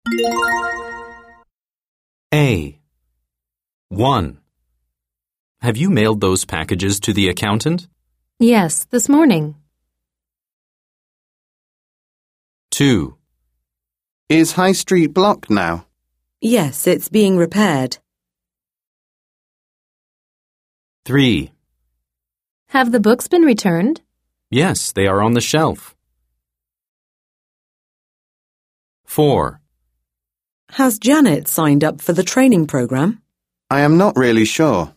A. 1. Have you mailed those packages to the accountant? Yes, this morning. 2. Is High Street blocked now? Yes, it's being repaired. 3. Have the books been returned? Yes, they are on the shelf. 4. Has Janet signed up for the training program? I am not really sure.